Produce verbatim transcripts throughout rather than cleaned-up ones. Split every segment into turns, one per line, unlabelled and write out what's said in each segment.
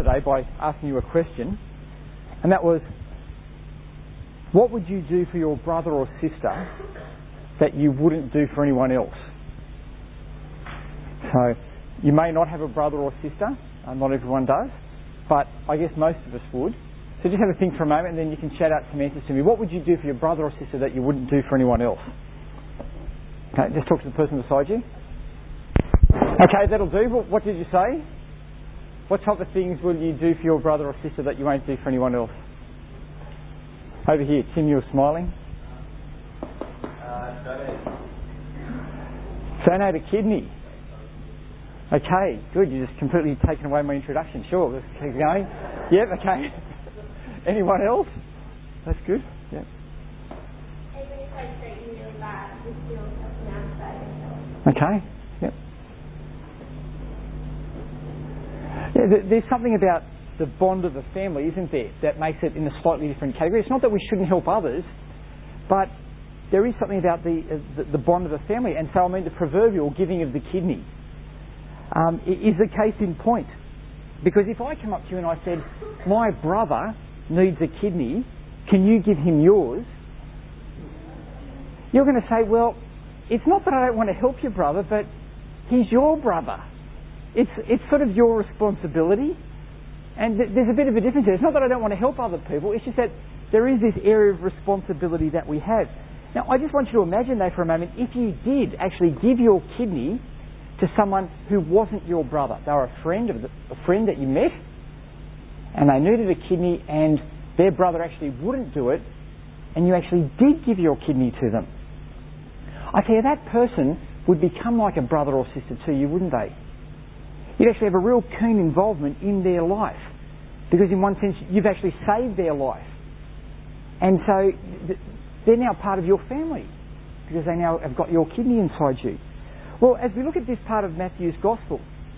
today by asking you a question, and that was, what would you do for your brother or sister that you wouldn't do for anyone else? So, you may not have a brother or sister, uh, not everyone does, but I guess most of us would. So just have a think for a moment and then you can shout out some answers to me. What would you do for your brother or sister that you wouldn't do for anyone else? Okay, just talk to the person beside you. Okay, that'll do. What did you say? What type of things will you do for your brother or sister that you won't do for anyone else? Over here, Tim, you were smiling.
Uh, donate.
Donate a kidney. Okay, good. You just completely taken away my introduction. Sure, let's keep going. Yep, okay. Anyone else? That's good. Yep. Okay. Yep. Yeah, there's something about the bond of a family, isn't there, that makes it in a slightly different category. It's not that we shouldn't help others, but there is something about the uh, the, the bond of a family. And so, I mean, the proverbial giving of the kidney um, is the case in point. Because if I come up to you and I said, my brother needs a kidney, can you give him yours? You're going to say, well, it's not that I don't want to help your brother, but he's your brother. It's it's sort of your responsibility. And th- there's a bit of a difference there. It's not that I don't want to help other people, it's just that there is this area of responsibility that we have. Now, I just want you to imagine though for a moment, if you did actually give your kidney to someone who wasn't your brother. They were a friend of the, a friend that you met, and they needed a kidney, and their brother actually wouldn't do it, and you actually did give your kidney to them. I tell you, that person would become like a brother or sister to you, wouldn't they? You'd actually have a real keen involvement in their life, because in one sense you've actually saved their life, and so th- they're now part of your family because they now have got your kidney inside you. Well, as we look at this part of Matthew's Gospel,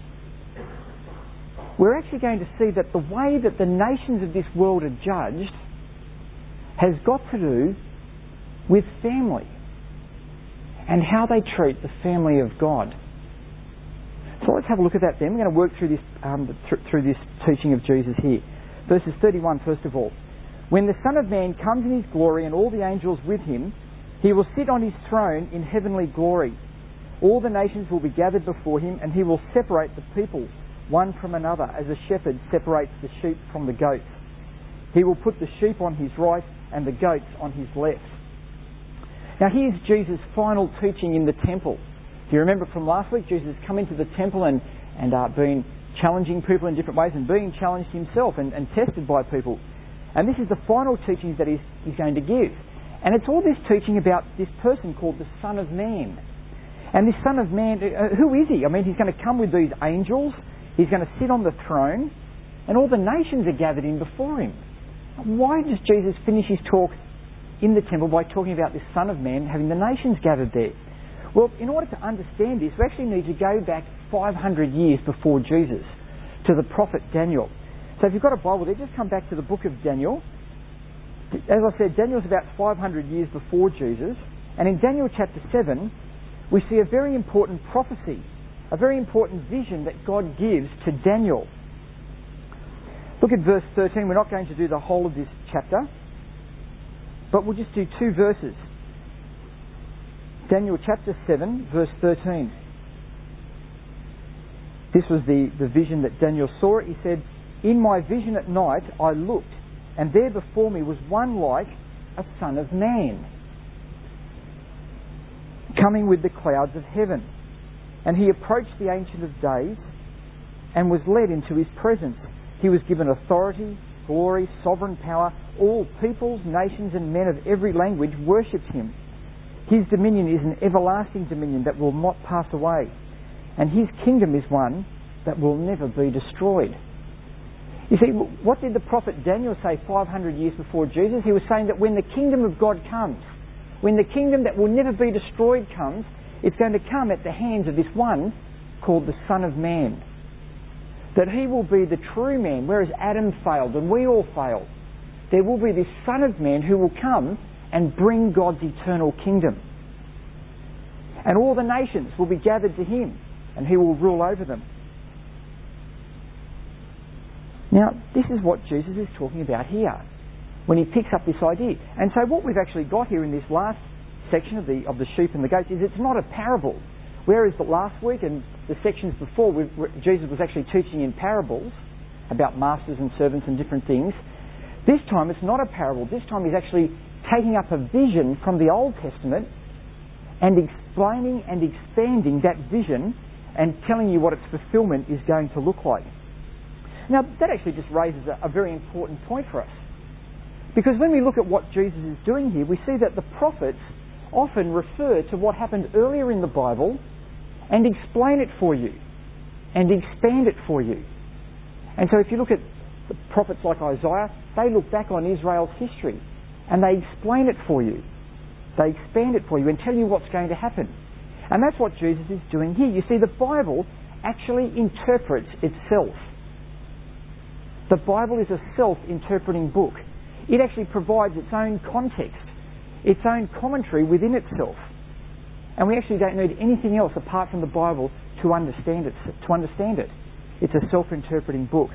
we're actually going to see that the way that the nations of this world are judged has got to do with family and how they treat the family of God. So let's have a look at that then. We're going to work through this um, th- through this teaching of Jesus here. Verses thirty-one, first of all. When the Son of Man comes in his glory and all the angels with him, he will sit on his throne in heavenly glory. All the nations will be gathered before him, and he will separate the people one from another as a shepherd separates the sheep from the goats. He will put the sheep on his right and the goats on his left. Now here's Jesus' final teaching in the temple. Do you remember from last week, Jesus has come into the temple and, and uh, been challenging people in different ways and being challenged himself and, and tested by people. And this is the final teaching that he's, he's going to give. And it's all this teaching about this person called the Son of Man. And this Son of Man, uh, who is he? I mean, he's going to come with these angels, he's going to sit on the throne, and all the nations are gathered in before him. Why does Jesus finish his talk in the temple by talking about this Son of Man having the nations gathered there? Well, in order to understand this, we actually need to go back five hundred years before Jesus, to the prophet Daniel. So if you've got a Bible there, just come back to the book of Daniel. As I said, Daniel's about five hundred years before Jesus, and in Daniel chapter seven, we see a very important prophecy, a very important vision that God gives to Daniel. Look at verse thirteen. We're not going to do the whole of this chapter, but we'll just do two verses. Daniel chapter seven, verse thirteen. This was the, the vision that Daniel saw. He said, "In my vision at night I looked, and there before me was one like a son of man, coming with the clouds of heaven. And he approached the Ancient of Days and was led into his presence. He was given authority, glory, sovereign power. All peoples, nations and men of every language worshipped him. His dominion is an everlasting dominion that will not pass away, and his kingdom is one that will never be destroyed." You see, what did the prophet Daniel say five hundred years before Jesus? He was saying that when the kingdom of God comes, when the kingdom that will never be destroyed comes, it's going to come at the hands of this one called the Son of Man. That he will be the true man, whereas Adam failed and we all failed. There will be this Son of Man who will come and bring God's eternal kingdom. And all the nations will be gathered to him, and he will rule over them. Now, this is what Jesus is talking about here when he picks up this idea. And so what we've actually got here in this last section of the of the sheep and the goats is it's not a parable. Whereas the last week and the sections before, we've, Jesus was actually teaching in parables about masters and servants and different things. This time it's not a parable. This time he's actually taking up a vision from the Old Testament and explaining and expanding that vision and telling you what its fulfilment is going to look like. Now, that actually just raises a, a very important point for us. Because when we look at what Jesus is doing here, we see that the prophets often refer to what happened earlier in the Bible and explain it for you and expand it for you. And so if you look at the prophets like Isaiah, they look back on Israel's history and they explain it for you. They expand it for you and tell you what's going to happen. And that's what Jesus is doing here. You see, the Bible actually interprets itself. The Bible is a self-interpreting book. It actually provides its own context, its own commentary within itself. And we actually don't need anything else apart from the Bible to understand it. To understand it. It's a self-interpreting book.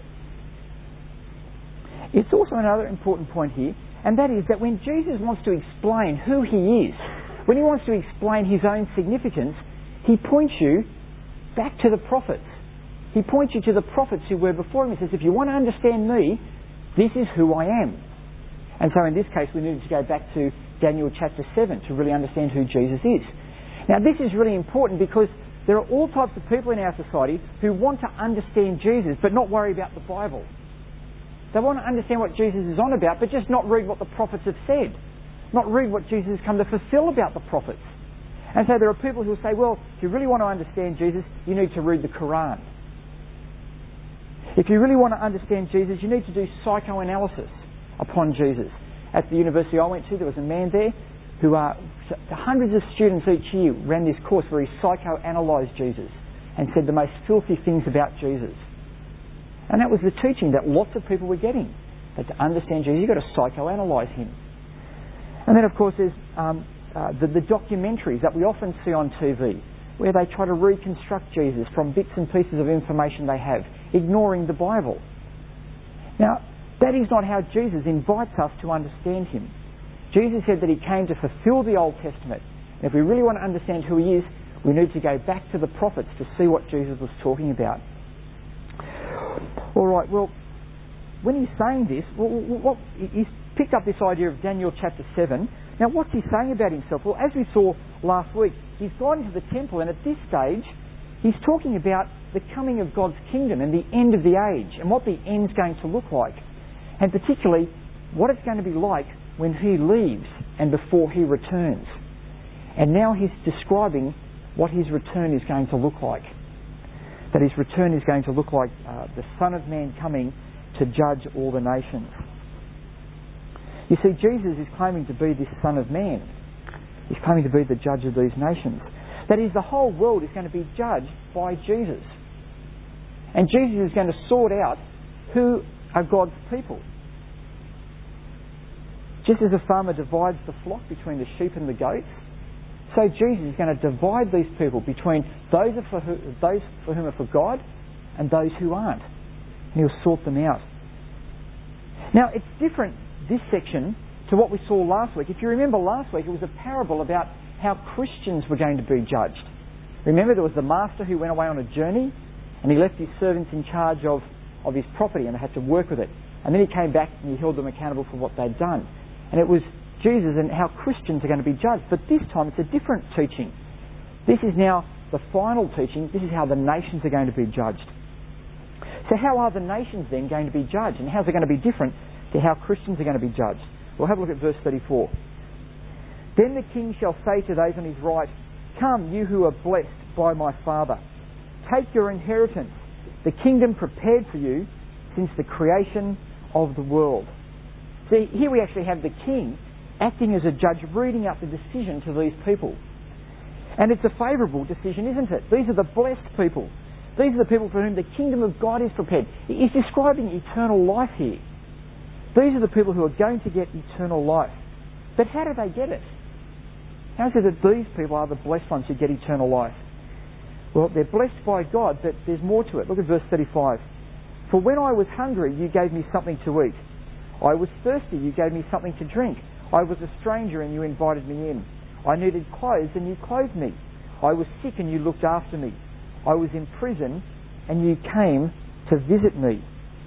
It's also another important point here, and that is that when Jesus wants to explain who he is, when he wants to explain his own significance, he points you back to the prophets. He points you to the prophets who were before him. He says, if you want to understand me, this is who I am. And so in this case, we needed to go back to Daniel chapter seven to really understand who Jesus is. Now, this is really important because there are all types of people in our society who want to understand Jesus but not worry about the Bible. They want to understand what Jesus is on about but just not read what the prophets have said. Not read what Jesus has come to fulfill about the prophets. And so there are people who will say, well, if you really want to understand Jesus, you need to read the Quran. If you really want to understand Jesus, you need to do psychoanalysis upon Jesus. At the university I went to, there was a man there who, uh, hundreds of students each year ran this course where he psychoanalysed Jesus and said the most filthy things about Jesus. And that was the teaching that lots of people were getting. That to understand Jesus, you've got to psychoanalyse him. And then, of course, there's um, uh, the, the documentaries that we often see on T V, where they try to reconstruct Jesus from bits and pieces of information they have, ignoring the Bible. Now, that is not how Jesus invites us to understand him. Jesus said that he came to fulfill the Old Testament. And if we really want to understand who he is, we need to go back to the prophets to see what Jesus was talking about. All right, well, when he's saying this, well, what, he's picked up this idea of Daniel chapter seven. Now, what's he saying about himself? Well, as we saw last week, he's gone into the temple, and at this stage, he's talking about the coming of God's kingdom and the end of the age and what the end's going to look like. And particularly, what it's going to be like when he leaves and before he returns. And now he's describing what his return is going to look like. That his return is going to look like uh, the Son of Man coming to judge all the nations. You see, Jesus is claiming to be this Son of Man. He's claiming to be the judge of these nations. That is, the whole world is going to be judged by Jesus. And Jesus is going to sort out who are God's people. Just as a farmer divides the flock between the sheep and the goats, so Jesus is going to divide these people between those for, who, those for whom are for God and those who aren't. And he'll sort them out. Now, it's different, this section, to what we saw last week. If you remember last week, it was a parable about how Christians were going to be judged. Remember, there was the master who went away on a journey and he left his servants in charge of, of his property and they had to work with it. And then he came back and he held them accountable for what they'd done. And it was Jesus and how Christians are going to be judged. But this time it's a different teaching. This is now the final teaching. This is how the nations are going to be judged. So how are the nations then going to be judged? And how's it going to be different to how Christians are going to be judged? Well, have a look at verse thirty-four. Then the king shall say to those on his right, come, you who are blessed by my Father. Take your inheritance, the kingdom prepared for you since the creation of the world. See, here we actually have the king acting as a judge, reading out the decision to these people. And it's a favourable decision, isn't it? These are the blessed people. These are the people for whom the kingdom of God is prepared. He's describing eternal life here. These are the people who are going to get eternal life. But how do they get it? How is it that these people are the blessed ones who get eternal life? Well, they're blessed by God, but there's more to it. Look at verse thirty-five. For when I was hungry, you gave me something to eat. I was thirsty, you gave me something to drink. I was a stranger and you invited me in. I needed clothes and you clothed me. I was sick and you looked after me. I was in prison and you came to visit me.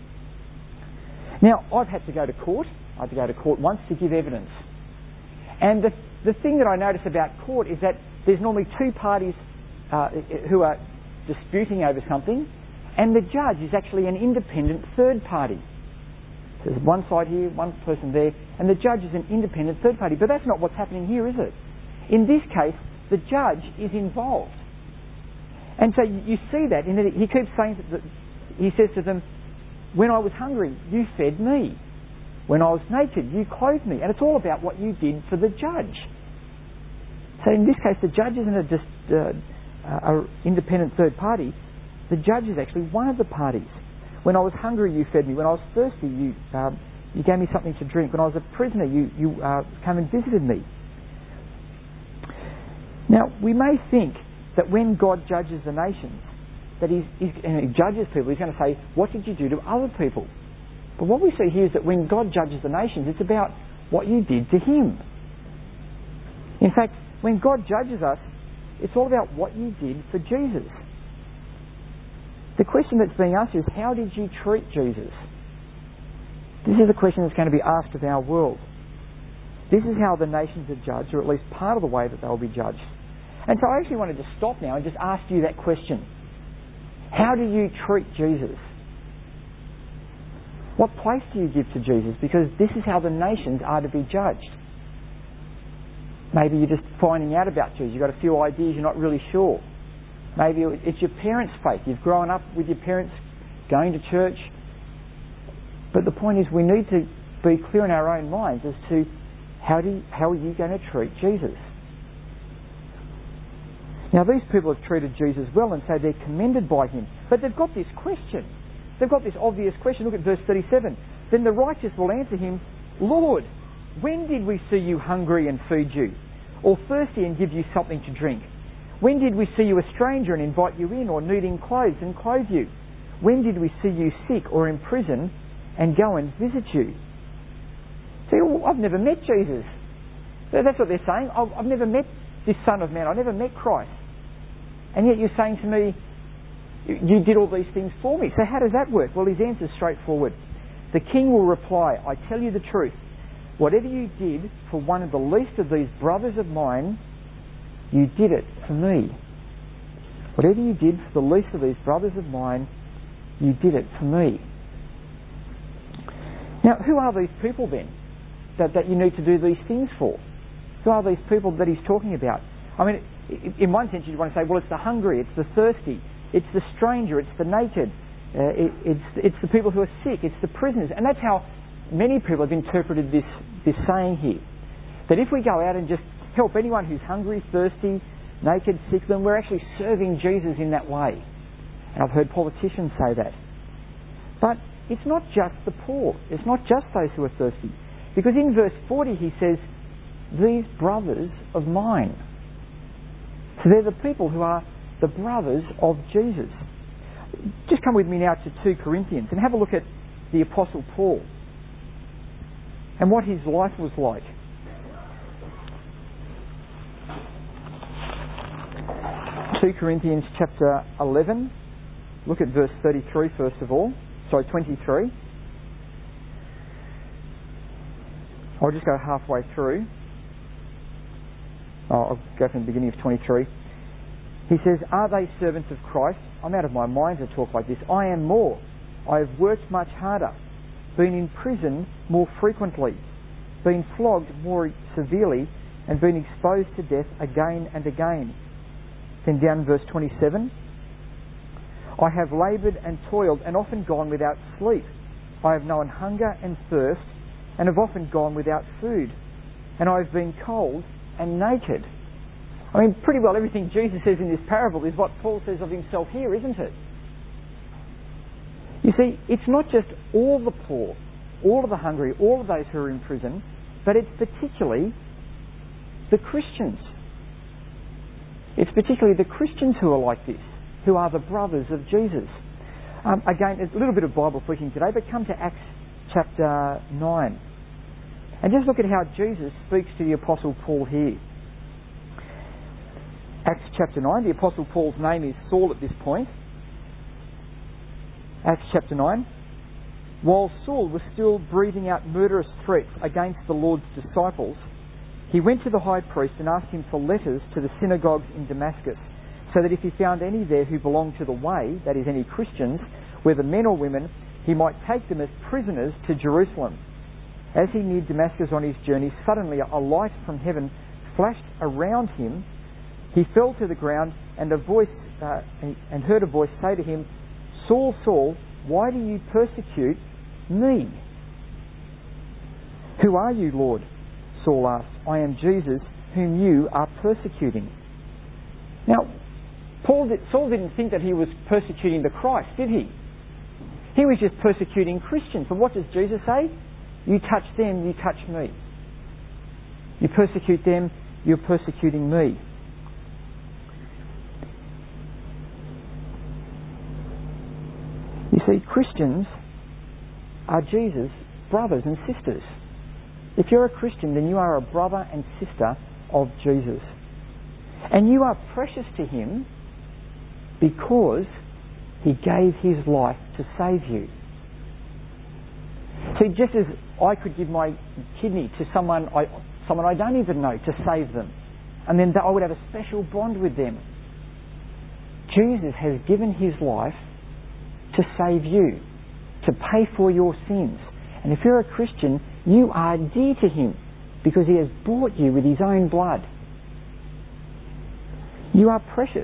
Now, I've had to go to court. I had to go to court once to give evidence. And the, the thing that I notice about court is that there's normally two parties uh, who are disputing over something, and the judge is actually an independent third party. So there's one side here, one person there, and the judge is an independent third party. But that's not what's happening here, is it? In this case, the judge is involved. And so you see that, in that he keeps saying that he says to them, when I was hungry, you fed me. When I was naked, you clothed me. And it's all about what you did for the judge. So in this case, the judge isn't a just uh, a independent third party. The judge is actually one of the parties. When I was hungry, you fed me. When I was thirsty, you um, you gave me something to drink. When I was a prisoner, you you uh, came and visited me. Now, we may think that when God judges the nations, that he's, he's, and he judges people, he's going to say, what did you do to other people? But what we see here is that when God judges the nations, it's about what you did to him. In fact, when God judges us, it's all about what you did for Jesus. The question that's being asked is, how did you treat Jesus? This is a question that's going to be asked of our world. This is how the nations are judged, or at least part of the way that they'll be judged. And so I actually wanted to stop now and just ask you that question. How do you treat Jesus? What place do you give to Jesus? Because this is how the nations are to be judged. Maybe you're just finding out about Jesus. You've got a few ideas, you're not really sure. Maybe it's your parents' faith. You've grown up with your parents going to church. But the point is, we need to be clear in our own minds as to how, do you, how are you going to treat Jesus? Now, these people have treated Jesus well, and so they're commended by him. But they've got this question. They've got this obvious question. Look at verse thirty-seven. Then the righteous will answer him, Lord, when did we see you hungry and feed you, or thirsty and give you something to drink? When did we see you a stranger and invite you in, or needing clothes and clothe you? When did we see you sick or in prison and go and visit you? See, well, I've never met Jesus. That's what they're saying. I've, I've never met this Son of Man. I've never met Christ. And yet you're saying to me, you did all these things for me. So how does that work? Well, his answer is straightforward. The king will reply, I tell you the truth. Whatever you did for one of the least of these brothers of mine, you did it for me. Whatever you did for the least of these brothers of mine, you did it for me. Now, who are these people then that, that you need to do these things for? Who are these people that he's talking about? I mean, in one sense, you'd want to say, well, it's the hungry, it's the thirsty, it's the stranger, it's the naked, uh, it, it's it's the people who are sick, it's the prisoners. And that's how many people have interpreted this, this saying here. That if we go out and just help anyone who's hungry, thirsty, naked, sick, then we're actually serving Jesus in that way. And I've heard politicians say that. But it's not just the poor. It's not just those who are thirsty. Because in verse forty he says, these brothers of mine. So they're the people who are the brothers of Jesus. Just come with me now to two Corinthians and have a look at the Apostle Paul and what his life was like. two Corinthians chapter eleven. Look at verse thirty-three first of all. Sorry, twenty-three. I'll just go halfway through. Oh, I'll go from the beginning of twenty-three. He says, are they servants of Christ? I'm out of my mind to talk like this. I am more. I have worked much harder, been in prison more frequently, been flogged more severely, and been exposed to death again and again. Then down in verse twenty-seven. I have laboured and toiled and often gone without sleep. I have known hunger and thirst and have often gone without food. And I have been cold and naked. I mean, pretty well everything Jesus says in this parable is what Paul says of himself here, isn't it? You see, it's not just all the poor, all of the hungry, all of those who are in prison, but it's particularly the Christians. It's particularly the Christians who are like this, who are the brothers of Jesus. Um, again, a little bit of Bible flicking today, but come to Acts chapter nine. And just look at how Jesus speaks to the Apostle Paul here. Acts chapter nine, the Apostle Paul's name is Saul at this point. Acts chapter nine. While Saul was still breathing out murderous threats against the Lord's disciples, he went to the high priest and asked him for letters to the synagogues in Damascus, so that if he found any there who belonged to the way, that is, any Christians, whether men or women, he might take them as prisoners to Jerusalem. As he neared Damascus on his journey, suddenly a light from heaven flashed around him. He fell to the ground, and a voice uh, and heard a voice say to him, "Saul, Saul, why do you persecute me?" "Who are you, Lord?" Saul asked. "I am Jesus, whom you are persecuting." Now, Paul did, Saul didn't think that he was persecuting the Christ, did he? He was just persecuting Christians. But what does Jesus say? You touch them, you touch me. You persecute them, you're persecuting me. You see, Christians are Jesus' brothers and sisters. If you're a Christian, then you are a brother and sister of Jesus. And you are precious to him because he gave his life to save you. See, just as I could give my kidney to someone I, someone I don't even know to save them, and then I would have a special bond with them, Jesus has given his life to save you, to pay for your sins. And if you're a Christian, you are dear to him because he has bought you with his own blood. You are precious.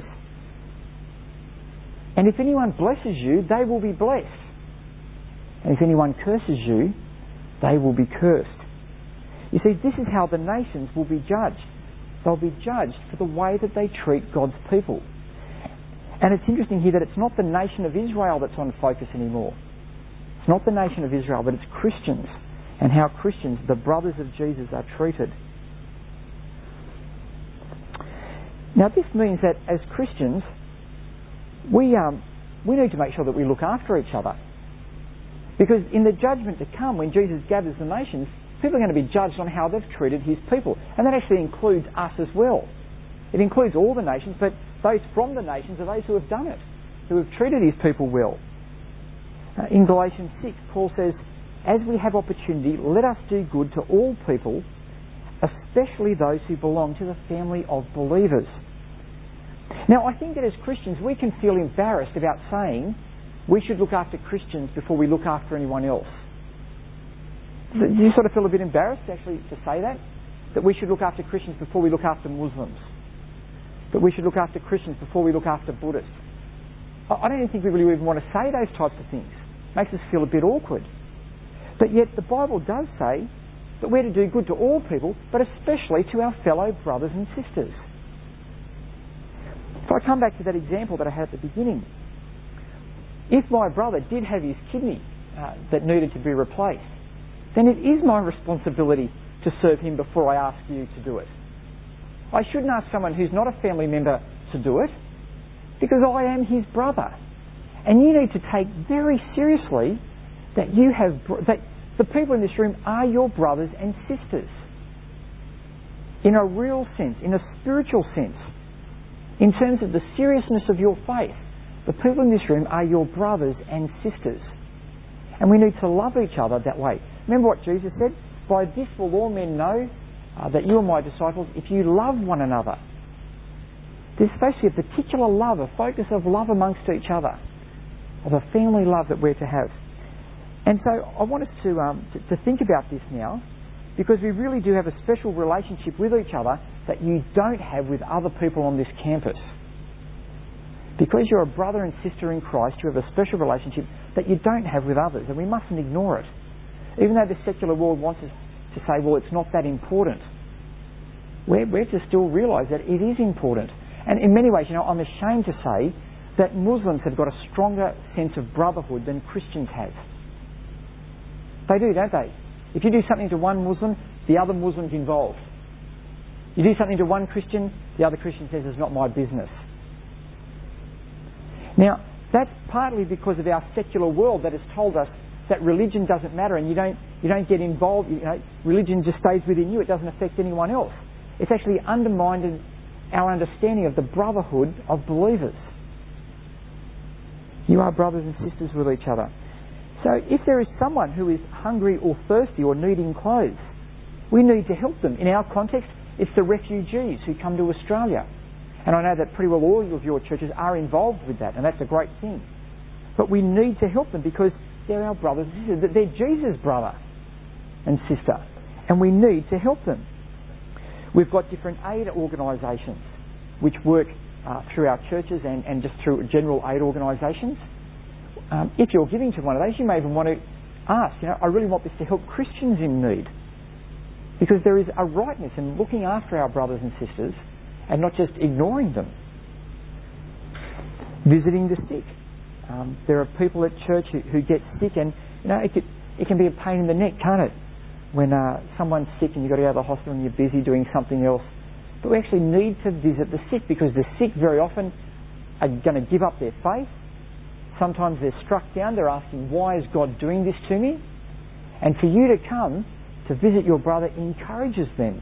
And if anyone blesses you, they will be blessed. And if anyone curses you, they will be cursed. You see, this is how the nations will be judged. They'll be judged for the way that they treat God's people. And it's interesting here that it's not the nation of Israel that's on focus anymore. It's not the nation of Israel, but it's Christians and how Christians, the brothers of Jesus, are treated. Now, this means that as Christians, we um, we need to make sure that we look after each other. Because in the judgment to come, when Jesus gathers the nations, people are going to be judged on how they've treated his people. And that actually includes us as well. It includes all the nations, but those from the nations are those who have done it, who have treated his people well. Uh, in Galatians six, Paul says, "As we have opportunity, let us do good to all people, especially those who belong to the family of believers." Now, I think that as Christians, we can feel embarrassed about saying we should look after Christians before we look after anyone else. Do you sort of feel a bit embarrassed actually to say that? That we should look after Christians before we look after Muslims? That we should look after Christians before we look after Buddhists? I don't even think we really even want to say those types of things. It makes us feel a bit awkward. But yet the Bible does say that we're to do good to all people, but especially to our fellow brothers and sisters. If I come back to that example that I had at the beginning, if my brother did have his kidney uh, that needed to be replaced, then it is my responsibility to serve him before I ask you to do it. I shouldn't ask someone who's not a family member to do it, because I am his brother. And you need to take very seriously that you have that the people in this room are your brothers and sisters. In a real sense, in a spiritual sense, in terms of the seriousness of your faith, the people in this room are your brothers and sisters. And we need to love each other that way. Remember what Jesus said? "By this will all men know uh, that you are my disciples, if you love one another." There's supposed to be a particular love, a focus of love amongst each other, of a family love that we're to have. And so I want us to, um, to, to think about this now, because we really do have a special relationship with each other that you don't have with other people on this campus. Because you're a brother and sister in Christ, you have a special relationship that you don't have with others, and we mustn't ignore it. Even though the secular world wants us to say, well, it's not that important, we're, we're to still realise that it is important. And in many ways, you know, I'm ashamed to say that Muslims have got a stronger sense of brotherhood than Christians have. They do, don't they? If you do something to one Muslim, the other Muslim's involved. You do something to one Christian, the other Christian says it's not my business. Now, That's partly because of our secular world that has told us that religion doesn't matter and you don't you don't get involved. You know, religion just stays within you. It doesn't affect anyone else. It's actually undermined our understanding of the brotherhood of believers. You are brothers and sisters with each other. So if there is someone who is hungry or thirsty or needing clothes, we need to help them. In our context, it's the refugees who come to Australia. And I know that pretty well all of your churches are involved with that, and that's a great thing. But we need to help them because they're our brothers and sisters. They're Jesus' brother and sister. And we need to help them. We've got different aid organisations which work uh, through our churches and, and just through general aid organisations. Um, if you're giving to one of those, you may even want to ask, you know, I really want this to help Christians in need. Because there is a rightness in looking after our brothers and sisters and not just ignoring them. Visiting the sick. Um, there are people at church who, who get sick, and you know it, could, it can be a pain in the neck, can't it? When uh, someone's sick and you've got to go to the hospital and you're busy doing something else. But we actually need to visit the sick because the sick very often are going to give up their faith. Sometimes they're struck down. They're asking, why is God doing this to me? And for you to come to visit your brother encourages them.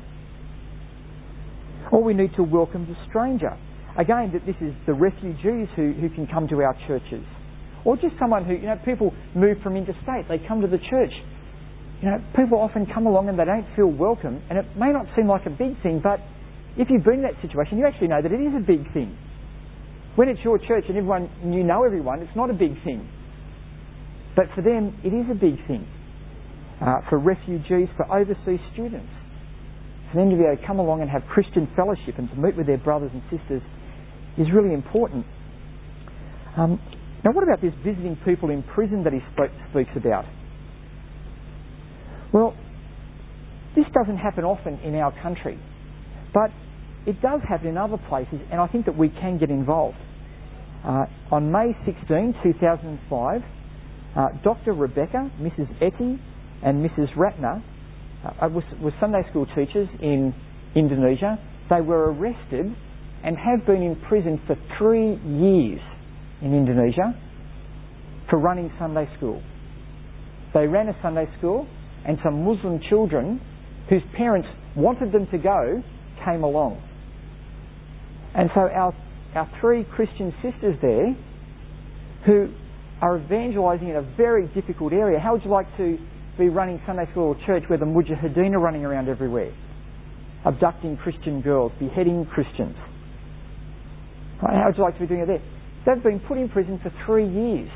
Or we need to welcome the stranger. Again, that this is the refugees who, who can come to our churches. Or just someone who, you know, people move from interstate, they come to the church. You know, people often come along and they don't feel welcome, and it may not seem like a big thing, but if you've been in that situation, you actually know that it is a big thing. When it's your church and everyone, you know everyone, it's not a big thing. But for them, it is a big thing. Uh, for refugees, for overseas students. For them to be able to come along and have Christian fellowship and to meet with their brothers and sisters is really important. Um, now, what about this visiting people in prison that he spoke, speaks about? Well, this doesn't happen often in our country, but it does happen in other places, and I think that we can get involved. Uh, on May sixteenth, two thousand five, uh, Doctor Rebecca, Missus Etty, and Missus Ratner uh, was, were Sunday school teachers in Indonesia. They were arrested and have been in prison for three years in Indonesia for running Sunday school. They ran a Sunday school, and some Muslim children whose parents wanted them to go came along. And so our, our three Christian sisters there who are evangelising in a very difficult area. How would you like to be running Sunday school or church where the Mujahideen are running around everywhere, abducting Christian girls, beheading Christians? Right, how would you like to be doing it there? They've been put in prison for three years.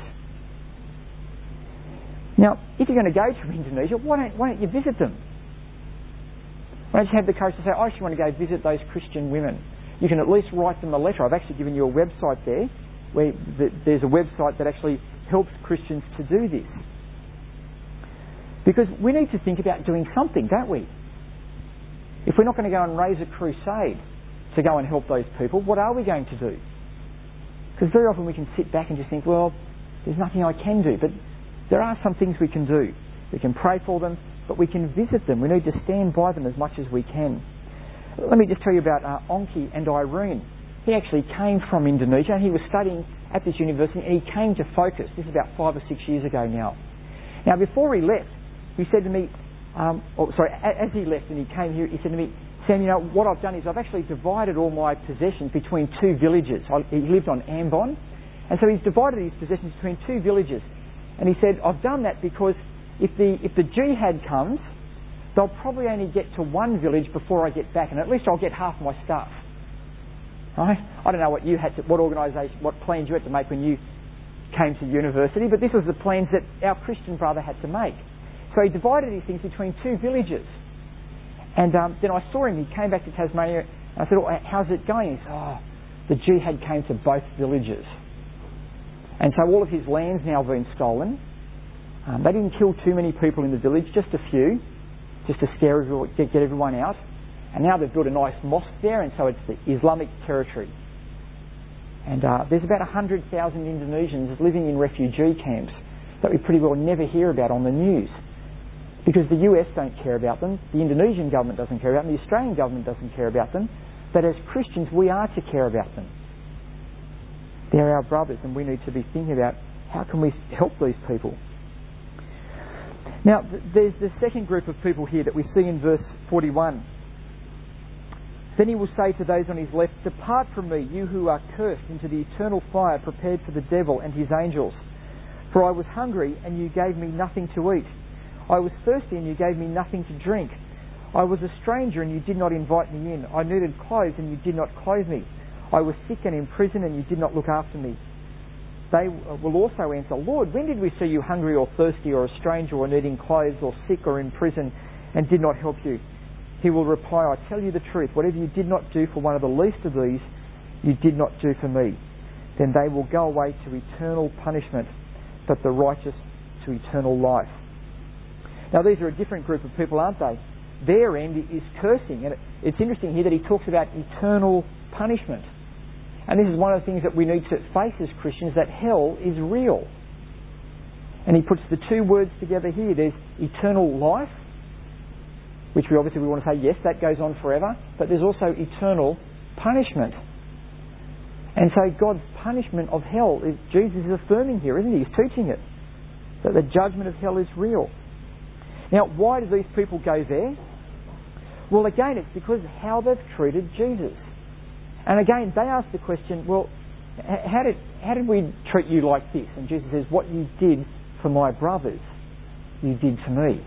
Now, if you're going to go to Indonesia, why don't, why don't you visit them? Why don't you have the courage to say, I actually want to go visit those Christian women? You can at least write them a letter. I've actually given you a website there, where there's a website that actually helps Christians to do this. Because we need to think about doing something, don't we? If we're not going to go and raise a crusade to go and help those people, what are we going to do? Because very often we can sit back and just think, well, there's nothing I can do. But there are some things we can do. We can pray for them, but we can visit them. We need to stand by them as much as we can. Let me just tell you about uh, Onki and Irene. He actually came from Indonesia. He was studying at this university and he came to Focus. This is about five or six years ago now. Now, before he left, he said to me, um, oh, sorry, as he left and he came here, he said to me, Sam, you know, what I've done is I've actually divided all my possessions between two villages. I, he lived on Ambon, and so he's divided his possessions between two villages. And he said, I've done that because if the if the jihad comes, they'll probably only get to one village before I get back, and at least I'll get half my stuff. Right? I don't know what you had to, what organisation, what plans you had to make when you came to university, but this was the plans that our Christian brother had to make. So he divided his things between two villages. And um, then I saw him, he came back to Tasmania, and I said, oh, how's it going? He said, oh, the jihad came to both villages. And so all of his land's now been stolen. Um, they didn't kill too many people in the village, just a few, just to scare everyone, get, get everyone out. And now they've built a nice mosque there, and so it's the Islamic territory. And uh, there's about one hundred thousand Indonesians living in refugee camps that we pretty well never hear about on the news. Because the U S don't care about them, the Indonesian government doesn't care about them, the Australian government doesn't care about them, but as Christians we are to care about them. They're our brothers, and we need to be thinking about how can we help these people. Now, th- there's the second group of people here that we see in verse forty-one. Then he will say to those on his left, "Depart from me, you who are cursed, into the eternal fire prepared for the devil and his angels. For I was hungry, and you gave me nothing to eat. I was thirsty, and you gave me nothing to drink. I was a stranger, and you did not invite me in. I needed clothes, and you did not clothe me. I was sick and in prison, and you did not look after me." They will also answer, "Lord, when did we see you hungry or thirsty or a stranger or needing clothes or sick or in prison and did not help you?" He will reply, "I tell you the truth, whatever you did not do for one of the least of these, you did not do for me." Then they will go away to eternal punishment, but the righteous to eternal life. Now these are a different group of people, aren't they? Their end is cursing. And it's interesting here that he talks about eternal punishment. And this is one of the things that we need to face as Christians, that hell is real. And he puts the two words together here. There's eternal life, which we obviously we want to say, yes, that goes on forever, but there's also eternal punishment. And so God's punishment of hell, is, Jesus is affirming here, isn't he? He's teaching it, that the judgment of hell is real. Now, why do these people go there? Well, again, it's because of how they've treated Jesus. And again, they ask the question, well, how did how did we treat you like this? And Jesus says, what you did for my brothers, you did to me.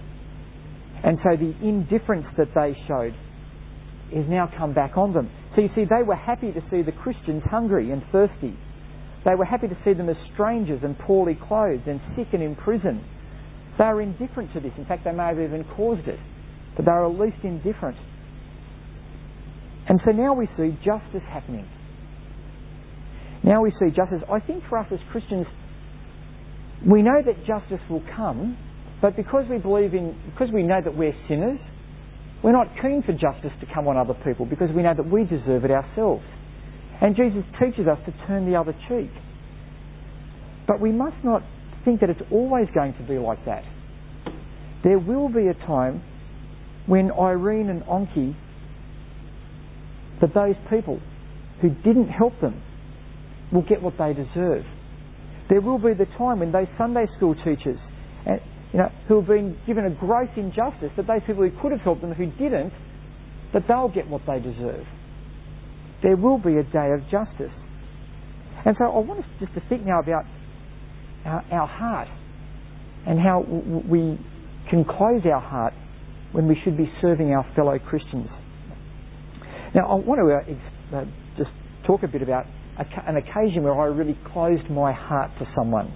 And so the indifference that they showed is now come back on them. So you see, they were happy to see the Christians hungry and thirsty. They were happy to see them as strangers and poorly clothed and sick and in prison. They were indifferent to this. In fact, they may have even caused it. But they were at least indifferent. And so now we see justice happening. Now we see justice. I think for us as Christians, we know that justice will come, but because we believe in, because we know that we're sinners, we're not keen for justice to come on other people because we know that we deserve it ourselves. And Jesus teaches us to turn the other cheek. But we must not think that it's always going to be like that. There will be a time when Irene and Onki, that those people who didn't help them will get what they deserve. There will be the time when those Sunday school teachers, you know, who have been given a gross injustice, that those people who could have helped them who didn't, that they'll get what they deserve. There will be a day of justice. And so I want us just to think now about our, our heart and how w- we can close our heart when we should be serving our fellow Christians. Now, I want to uh, uh, just talk a bit about a, an occasion where I really closed my heart to someone.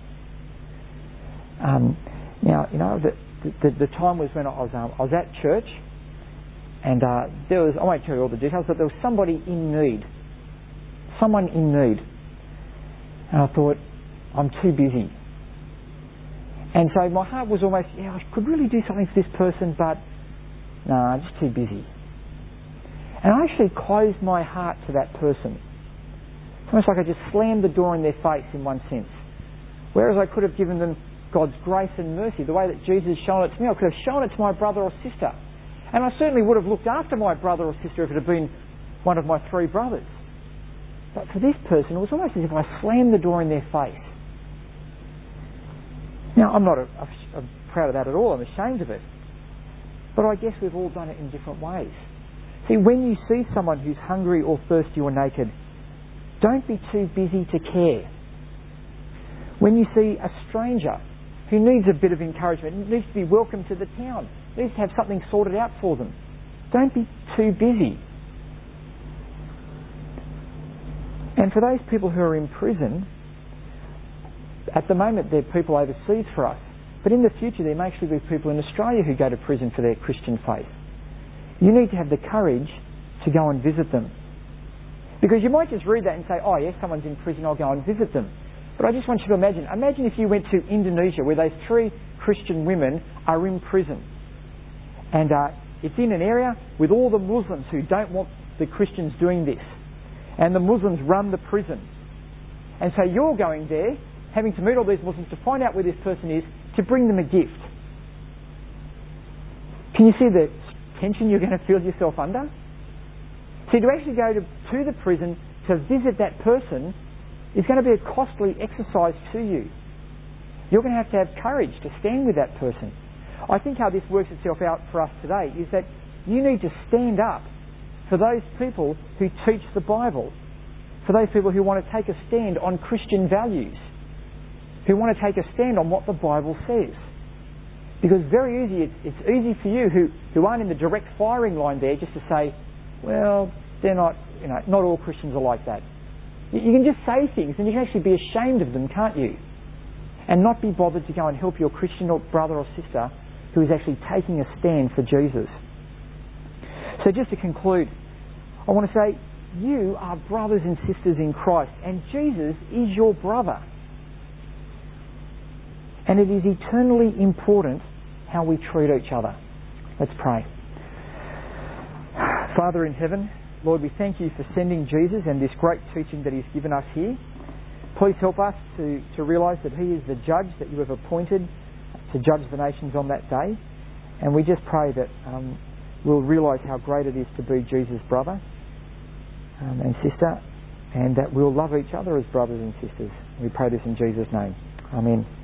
Um, now, you know, the, the, the time was when I was um, I was at church, and uh, there was, I won't tell you all the details, but there was somebody in need. Someone in need. And I thought, I'm too busy. And so my heart was almost, yeah, I could really do something for this person, but no, nah, I'm just too busy. And I actually closed my heart to that person. It's almost like I just slammed the door in their face in one sense. Whereas I could have given them God's grace and mercy, the way that Jesus has shown it to me, I could have shown it to my brother or sister. And I certainly would have looked after my brother or sister if it had been one of my three brothers. But for this person, it was almost as if I slammed the door in their face. Now, I'm not a, a, I'm proud of that at all. I'm ashamed of it. But I guess we've all done it in different ways. See, when you see someone who's hungry or thirsty or naked, don't be too busy to care. When you see a stranger who needs a bit of encouragement, needs to be welcomed to the town, needs to have something sorted out for them, don't be too busy. And for those people who are in prison, at the moment they're people overseas for us, but in the future there may actually be people in Australia who go to prison for their Christian faith. You need to have the courage to go and visit them. Because you might just read that and say, oh yes, someone's in prison, I'll go and visit them. But I just want you to imagine, imagine if you went to Indonesia where those three Christian women are in prison. And uh, it's in an area with all the Muslims who don't want the Christians doing this. And the Muslims run the prison. And so you're going there, having to meet all these Muslims to find out where this person is, to bring them a gift. Can you see the tension you're going to feel yourself under? See, to actually go to, to the prison to visit that person is going to be a costly exercise to you. You're going to have to have courage to stand with that person. I think how this works itself out for us today is that you need to stand up for those people who teach the Bible, for those people who want to take a stand on Christian values, who want to take a stand on what the Bible says. Because very easy, it's, it's easy for you who, who aren't in the direct firing line there just to say, well, they're not, you know, not all Christians are like that. You, you can just say things and you can actually be ashamed of them, can't you? And not be bothered to go and help your Christian or brother or sister who is actually taking a stand for Jesus. So just to conclude, I want to say, you are brothers and sisters in Christ, and Jesus is your brother. And it is eternally important how we treat each other. Let's pray. Father in heaven, Lord, we thank you for sending Jesus and this great teaching that he's given us here. Please help us to, to realise that he is the judge that you have appointed to judge the nations on that day. And we just pray that um, we'll realise how great it is to be Jesus' brother um, and sister, and that we'll love each other as brothers and sisters. We pray this in Jesus' name. Amen.